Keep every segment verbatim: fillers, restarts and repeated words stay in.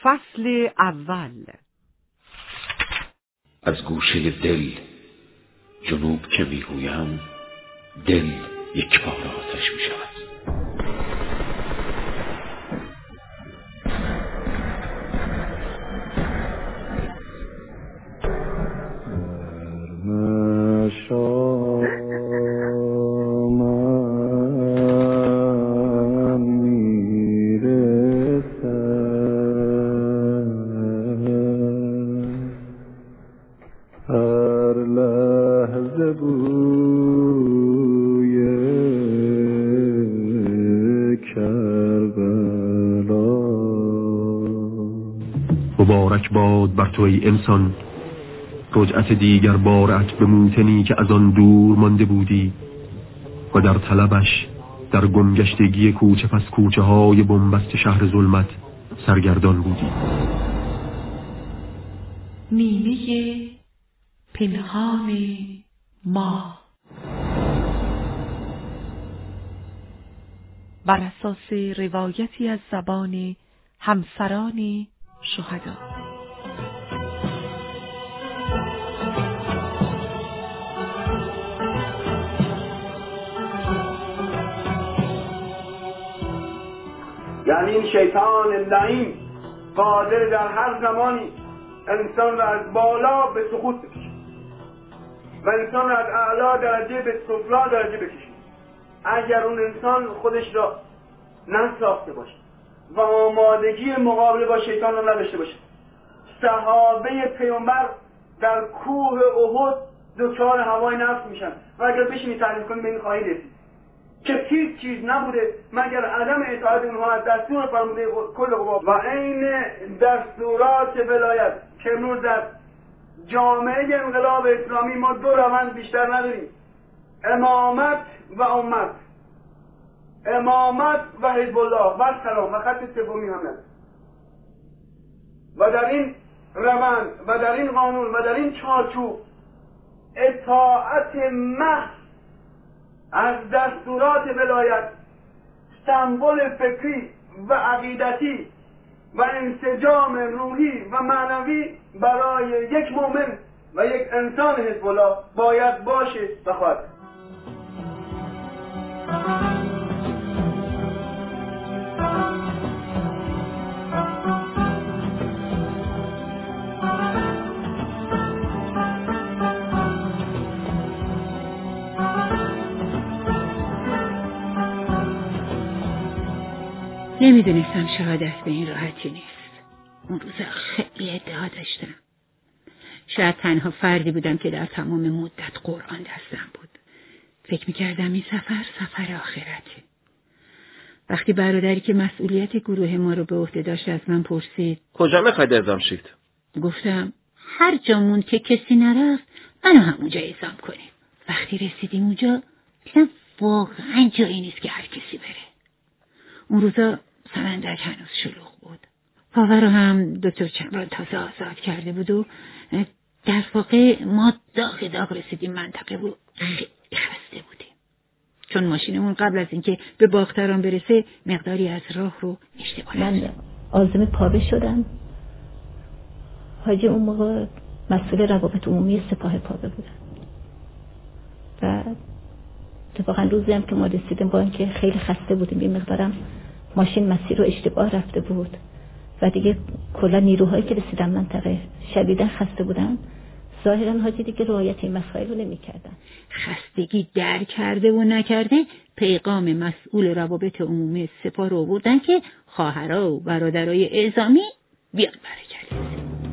فصل اول. از گوشه دل جنوب که میگویم، دل یک بار آتش می شود. مبارک باد بر تو ای انسان، رجعت دیگر بارت به موطنی که از آن دور مانده بودی و در طلبش در گمگشتگی کوچه پس کوچه های بنبست شهر ظلمت سرگردان بودی. نیمه پنهان ما بر اساس روایتی از زبان همسران شهدا. یعنی این شیطان لعین قادر در هر زمانی انسان را از بالا به سقوط بکشه و انسان را از اعلا درجه به سفلا درجه بکشه، اگر اون انسان خودش را نساخته باشه و آمادگی مقابله با شیطان را نداشته باشه. صحابه پیامبر در کوه احد دچار هوای نفس میشن و اگر بشینی تحلیل کنی به این خواهی رسید که هیچ چیز نبوده مگر عدم اطاعت اونها از دستور فرموده کل قوا و عین دستورات ولایت که امروز در جامعه انقلاب اسلامی ما دو روند بیشتر نداریم: امامت و امت، امامت و حزب الله و سلام و خط سومی هم نداریم. و در این روند و در این قانون و در این چارچوب اطاعت محض از دستورات ولایت سمبل فکری و عقیدتی و انسجام روحی و معنوی برای یک مؤمن و یک انسان حزب الله باید باشه و خواهد. نمیدونستم شهادت به این راحتی نیست. اون روزا خیلی ادعا داشتم. شاید تنها فردی بودم که در تمام مدت قرآن دستم بود. فکر میکردم این سفر سفر آخرته. وقتی برادری که مسئولیت گروه ما رو به عهده داشت از من پرسید کجا میخواید اعزام شید؟ گفتم هر جامون که کسی نرفت منو همونجا اعزام کنید. وقتی رسیدیم اونجا دیدم واقعا جایی نیست که هر کسی بره. اون روزا سمندک هنوز شلوغ بود. پاور رو هم دکتر چمران تازه آزاد کرده بود و در واقع ما داغ داغ رسیدیم منطقه و خیلی خسته بودیم. چون ماشینمون قبل از اینکه به باختران برسه مقداری از راه رو اشتباه من عازم پاوه شدم. حاجی اون موقع مسئول روابط عمومی سپاه پاوه بودن و اتفاقا روزی هم که ما رسیدیم با اینکه خیلی خسته بودیم یه مقدارم ماشین مسیر رو اشتباه رفته بود و دیگه کلا نیروهایی که رسیدن منطقه شدیداً خسته بودن، ظاهراً حاجی دیگه رعایت این مسائل رو نمی‌کردن. خستگی در کرده و نکرده پیغام مسئول روابط عمومی سپاه رو آوردن که خواهرها و برادرای اعزامی بیان برکت.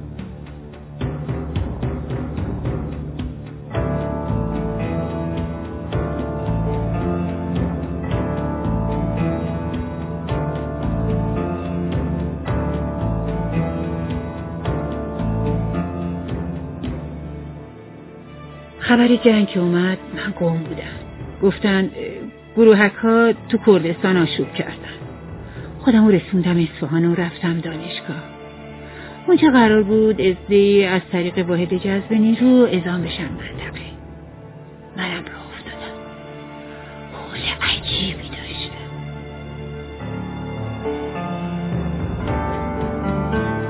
خبر جنگ که اومد من گم بودم. گفتن گروهک ها تو کردستان آشوب کردن. خودم رسوندم اصفهان و رفتم دانشگاه. اونجا قرار بود ازدی از طریق واحد جذب نیرو اعزام بشن منطقه. منم راه افتادم. حال عجیبی داشتم.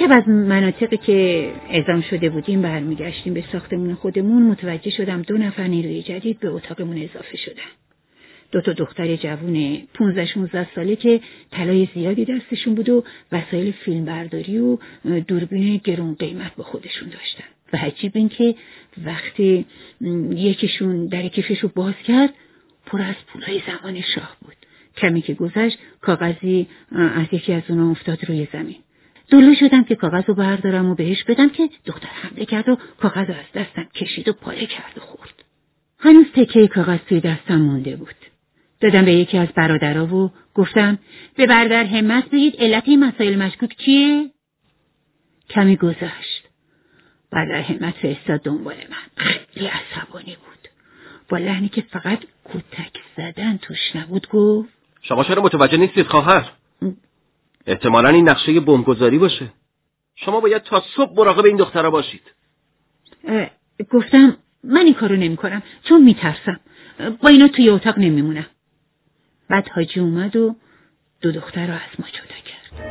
شب از مناطقی که اعزام شده بودیم برمیگشتیم به ساختمون خودمون، متوجه شدم دو نفر نیروی جدید به اتاقمون اضافه شدن. دو تا دختر جوون پونزده شانزده ساله که طلای زیادی دستشون بود و وسایل فیلمبرداری و دوربین گرون قیمت با خودشون داشتن. و عجیب این که وقتی یکیشون در کیفش رو باز کرد پر از پولای زمان شاه بود. کمی که گذشت کاغذی از یکی از اونا افتاد روی زمین. دلو شدم که کاغذ رو بردارم و بهش بدم که دختر حمله کرد و کاغذ رو از دستم کشید و پاره کرد و خورد. هنوز تکه کاغذ توی دستم مونده بود. دادم به یکی از برادرها و گفتم به برادر همت بگید علت این مسائل مشکوک چیه؟ کمی گذشت. برادر همت فرستاد دنبال من. خیلی عصبانی بود. با لحنی که فقط کتک زدن توش نبود گفت شما چرا متوجه نیستید خواهر؟ احتمالاً این نقشه بمبگذاری باشه. شما باید تا صبح مراقب این دخترها باشید. گفتم من این کارو نمی کنم چون میترسم. با اینا توی اتاق نمیمونم. بعد حاجی اومد و دو دختر رو از ما جدا کرد.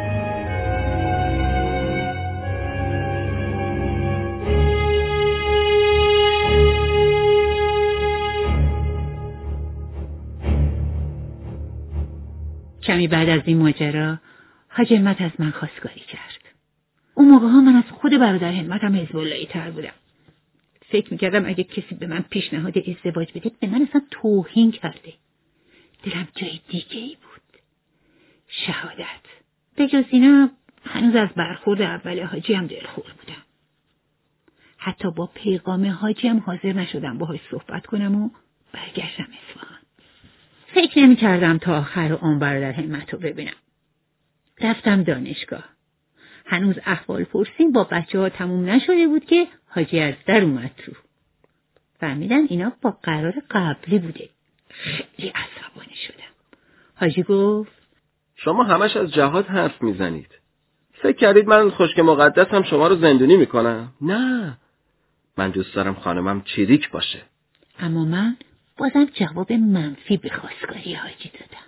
کمی بعد از این ماجرا حاجی همت از من خواستگاری کرد. اون موقع ها من از خود برادر همتم حزب اللهی تر بودم. فکر میکردم اگه کسی به من پیشنهاد ازدواج بده به من اصلا توهین کرده. دلم جای دیگه ای بود. شهادت. به جز اینا هنوز از برخورد اول حاجی هم دلخور بودم. حتی با پیغام حاجی هم حاضر نشدم باهاش صحبت کنم و برگشتم اصفهان. فکر نمی کردم تا آخر عمر برادر همت رو ببینم. رفتم دانشگاه. هنوز احوال پرسیم با بچه ها تموم نشده بود که حاجی از در اومد تو. فهمیدم اینا با قرار قبلی بوده. خیلی عصبانی شدم. حاجی گفت شما همش از جهاد حرف میزنید. فکر کردید من خشک مقدسم شما رو زندونی میکنم؟ نه. من دوست دارم خانمم چریک باشه. اما من بازم جواب منفی به خواستگاری حاجی دادم.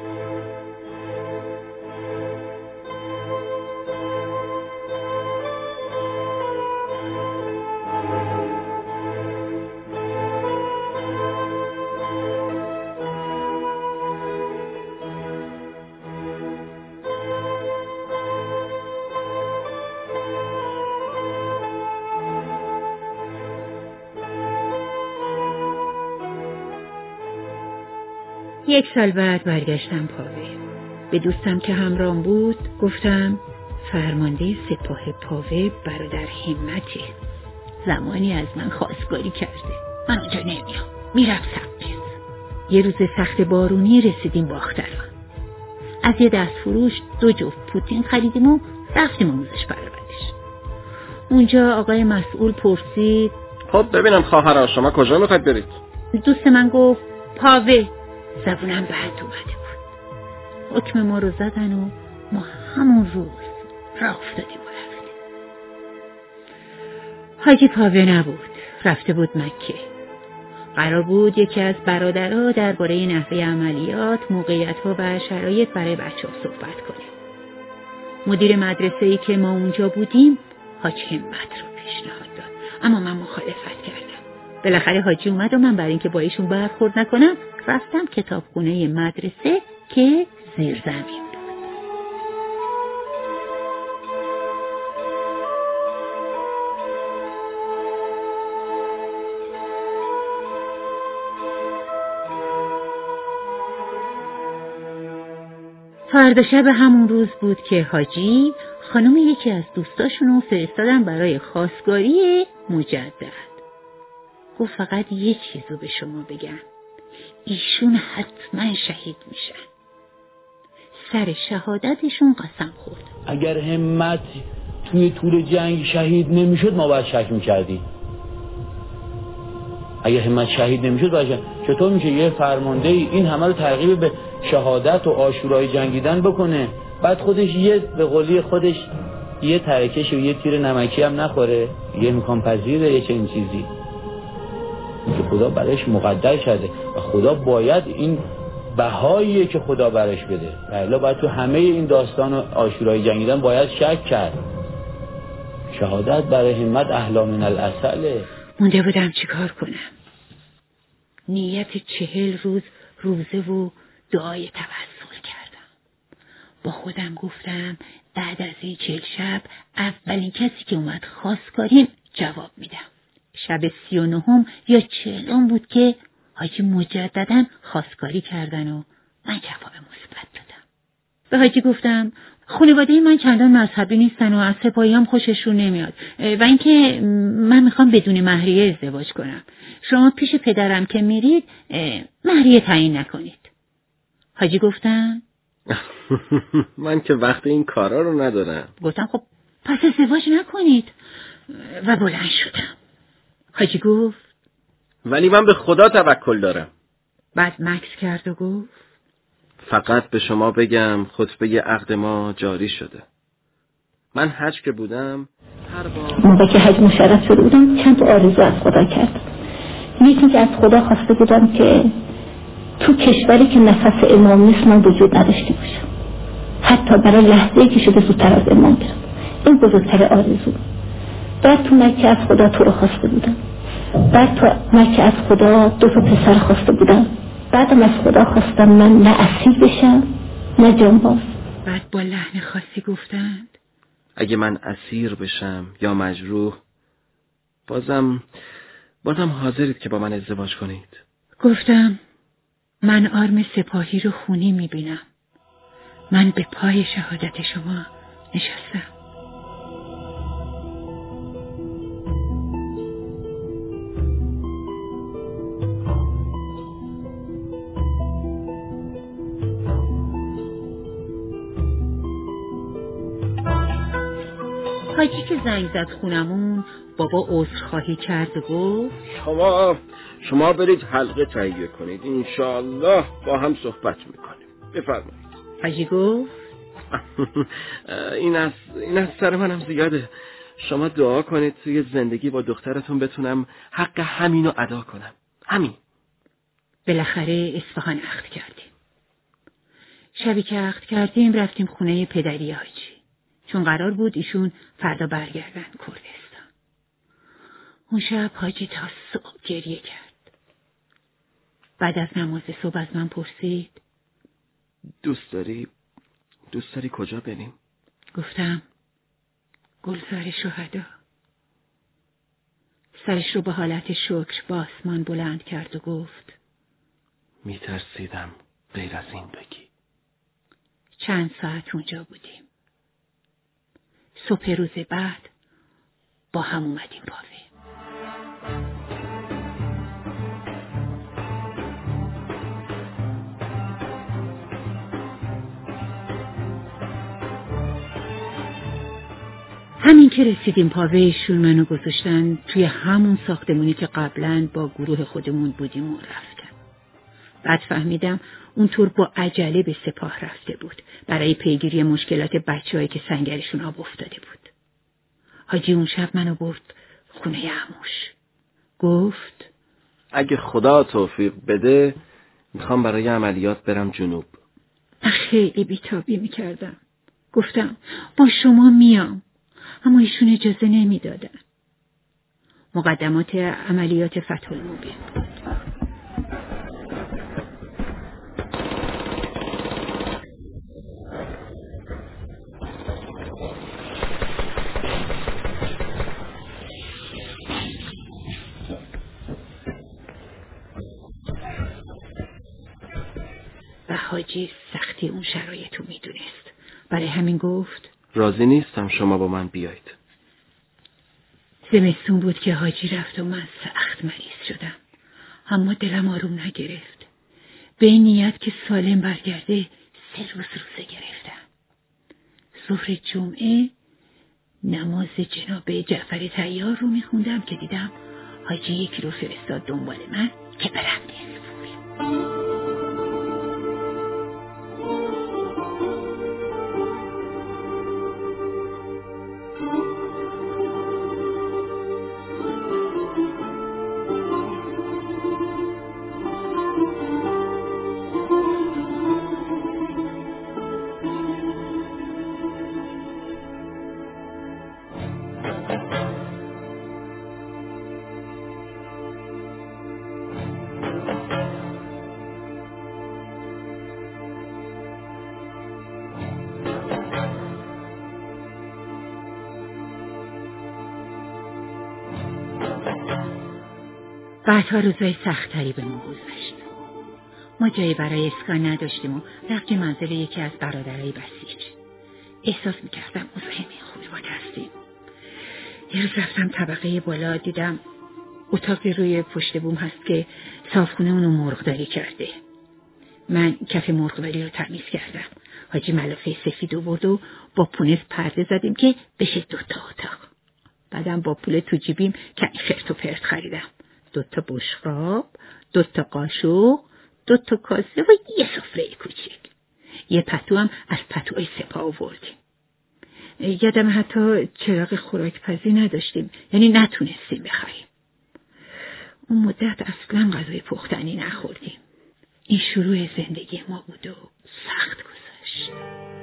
یک سال بعد برگشتم پاوه. به دوستم که همراهم بود گفتم فرمانده سپاه پاوه برادر همته. زمانی از من خواستگاری کرده. من اونجا نمیام. میرم سبز. یه روز سخت بارونی رسیدیم باختران. از یه دست فروش دو جفت پوتین خریدیم و رفتیم آموزش پرورش. اونجا آقای مسئول پرسید خب ببینم خواهرها شما کجا میخواید برید؟ دوست من گفت پاوه. زبونم بند اومده بود. حکم ما رو زدن و ما همون روز راه افتادیم و رفتیم. حاجی پاوه نبود. رفته بود مکه. قرار بود یکی از برادرها درباره نحوه عملیات، موقعیت‌ها و شرایط برای بچه‌ها صحبت کنه. مدیر مدرسه‌ای که ما اونجا بودیم حاج همت رو پیشنهاد داد. اما من مخالفت کردم. بالاخره حاجی اومد و من برای اینکه با ایشون برخورد نکنم رفتم کتابخونه مدرسه که زیر زمین بود. فردا شب همون روز بود که حاجی خانم یکی از دوستاشونو فرستادن برای خواستگاری مجدد. گفت فقط یه چیزو به شما بگم. ایشون حتما شهید میشن. سر شهادتشون قسم خورد. اگر همت توی طول جنگ شهید نمیشد ما باید شک میکردیم. اگر همت شهید نمیشد باید شک. چطور میشه یه فرمانده این همه رو ترغیب به شهادت و عاشورای جنگیدن بکنه بعد خودش یه به قولی خودش یه ترکش و یه تیر نمکی هم نخوره؟ یه امکان پذیره یه چنین چیزی که خدا برایش مقدر کرده و خدا باید این بهاییه که خدا برایش بده. الا باید تو همه این داستان و عاشورای جنگیدن باید شک کرد. شهادت برای همت احلا من العسله. مونده بودم چی کار کنم. نیت چهل روز روزه و دعای توسل کردم. با خودم گفتم بعد از این چهل شب اولین کسی که اومد خواستگاریم جواب میدم. شب سی و نهم یا چهلم بود که حاجی مجدداً خواستگاری کردن و من جواب مثبت دادم. به حاجی گفتم خانواده من چندان مذهبی نیستن و از سپاهی هم خوششون نمیاد و اینکه من میخوام بدون مهریه ازدواج کنم. شما پیش پدرم که میرید مهریه تعیین نکنید. حاجی گفتن من که وقت این کارا رو ندارم. گفتم خب پس ازدواج نکنید و بلند شدم. حاجی گفت ولی من به خدا توکل دارم. بعد مکث کرد و گفت فقط به شما بگم خطبه عقد ما جاری شده. من حج که بودم هر بار موقع که حج مشرف شده بودم چند تا آرزو از خدا کردم. یکی که از خدا خواسته بودم که تو کشوری که نفس امام نیست من وجود نداشته باشم، حتی برای لحظه‌ای که شده زودتر از امام برم. این بزرگتر آرزو. بعد تو مکه از خدا تو رو خواسته بودم. بعد تو مکه از خدا دو تا پسر خواسته بودم. بعدم از خدا خواستم من نه اسیر بشم نه جانباز. بعد با لحن خاصی گفتند اگه من اسیر بشم یا مجروح بازم بازم حاضرید که با من ازدواج کنید؟ گفتم من آرم سپاهی رو خونی میبینم. من به پای شهادت شما نشستم. حاجی که زنگ زد خونمون بابا عذرخواهی کرد و گفت شما شما برید حلقه تهیه کنید، انشاءالله با هم صحبت میکنیم. بفرمایید. حاجی گفت این از این از سر منم زیاده. شما دعا کنید توی زندگی با دخترتون بتونم حق همینو ادا کنم. همین. بالاخره اصفهان عقد کردیم. شبی که عقد کردیم رفتیم خونه پدری حاجی، چون قرار بود ایشون فردا برگردن کردستان. اون شب حاجی تا صبح گریه کرد. بعد از نماز صبح از من پرسید دوست داری دوست داری کجا بریم؟ گفتم گلزار شهدا. سرش رو به حالت شکر با آسمان بلند کرد و گفت میترسیدم غیر از این بگی. چند ساعت اونجا بودیم. صبح روز بعد با هم اومدیم پاوه. همین که رسیدیم پاوه ایشون منو گذاشتن توی همون ساختمونی که قبلا با گروه خودمون بودیم و رفتم. بعد فهمیدم اونطور با عجله به سپاه رفته بود برای پیگیری مشکلات بچه‌هایی که سنگرشون آب افتاده بود. حاجی اون شب منو برد خونه عموش. گفت اگه خدا توفیق بده میخوام برای عملیات برم جنوب. خیلی بیتابی میکردم. گفتم با شما میام، اما ایشون اجازه نمیدادن. مقدمات عملیات فتح المبین. و حاجی سختی اون شرایط رو میدونست. برای همین گفت راضی نیستم شما با من بیایید. زمستون بود که حاجی رفت و من سخت مریض شدم، اما دلم آروم نگرفت. به این نیت که سالم برگرده سه روز روزه گرفتم. ظهر جمعه نماز جناب جعفر طیار رو میخوندم که دیدم حاجی یکی رو فرستاد دنبال من که برم دلفور. بعدها روزای سختری به ما گذشت. ما جایی برای اسکان نداشتیم و رفتیم منزل یکی از برادرای بسیج. احساس میکردم مزاحم خوبی ما هستیم. یه روز رفتم طبقه بالا، دیدم اتاقی روی پشت بوم هست که صافخونه اونو مرغداری کرده. من کف مرغداری رو تمیز کردم. حاجی ملافه سفید آورد و با پونس پرده زدیم که بشه دوتا اتاق. بعدم با پول تو جیبیم که خرت و پرت خریدم. دوتا بشقاب، دوتا قاشق، دوتا کاسه و یه سفره کوچیک. یه پتو هم از پتوهای سپاه آوردیم. یادم حتی چراغ خوراکپزی نداشتیم، یعنی نتونستیم بخریم. اون مدت اصلا غذای پختنی نخوردیم. این شروع زندگی ما بود و سخت گذشت.